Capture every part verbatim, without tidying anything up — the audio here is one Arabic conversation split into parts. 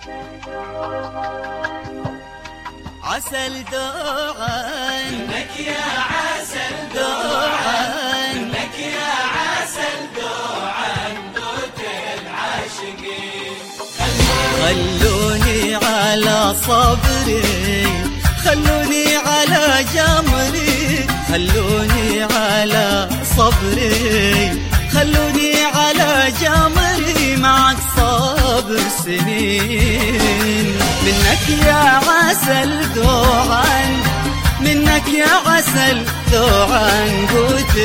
عسل ذوعا منك يا عسل ذوعا منك يا عسل ذوعا قوت العاشقين. خلوني على صبري خلوني على جمري خلوني على صبري خلوني على جمري معك صابر سنين. منك يا عسل ذوعا منك يا عسل ذوعا قوت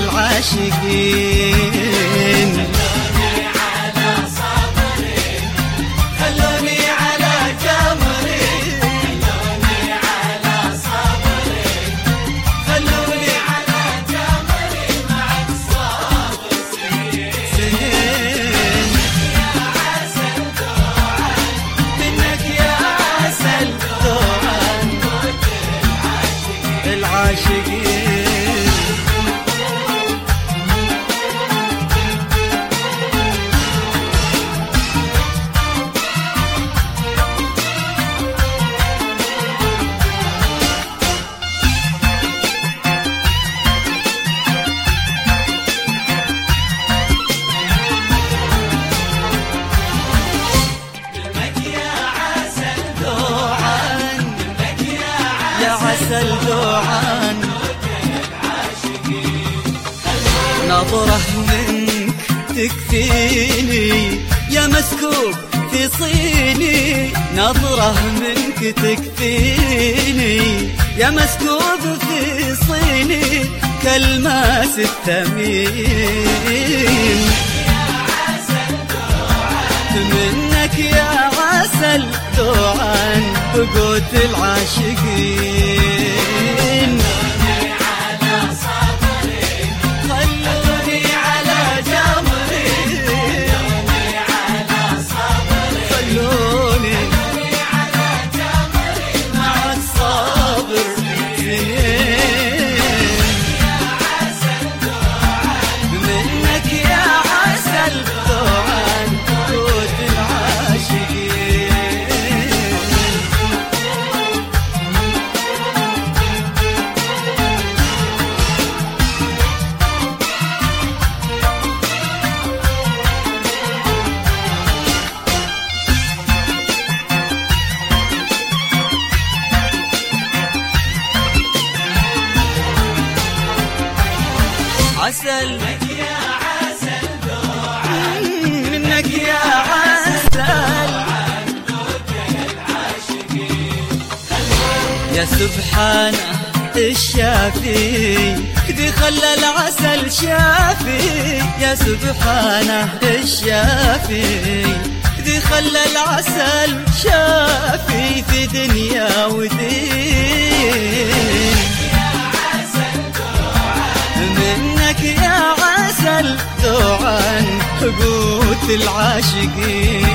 العاشقين. عسل ذوعا نظرة منك تكفيني يا مسكوب في صيني. نظرة منك تكفيني يا مسكوب في صيني كالماس الثمين. منك يا عسل ذوعا قوت العاشقين. خلوني على صبري خلوني على جمري خلوني على صبري خلوني على جمري مع الصبر منك يا عسل ذوعا قوت عسل منك يا عسل ذوعا منك يا عسل يا سبحانه الشافي دي خلى العسل شافي. يا سبحانه الشافي دي خلى العسل شافي في دنيا ودين. منك يا عسل ذوعا قوت العاشقين.